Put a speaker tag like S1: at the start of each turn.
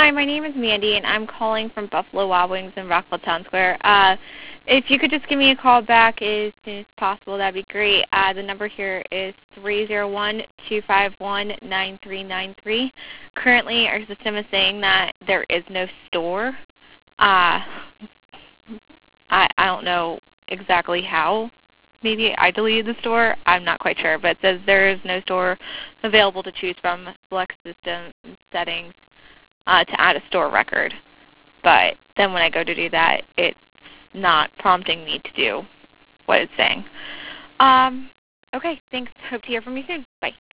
S1: Hi, my name is Mandy, and I'm calling from Buffalo Wild Wings in Rockville Town Square. If you could just give me a call back as soon as possible, that'd be great. The number here is 301-251-9393. Currently, our system is saying that there is no store. I don't know exactly how. Maybe I deleted the store. I'm not quite sure, but it says there is no store available to choose from. Select system settings to add a store record. But then when I go to do that, it's not prompting me to do what it's saying. Okay, thanks. Hope to hear from you soon. Bye.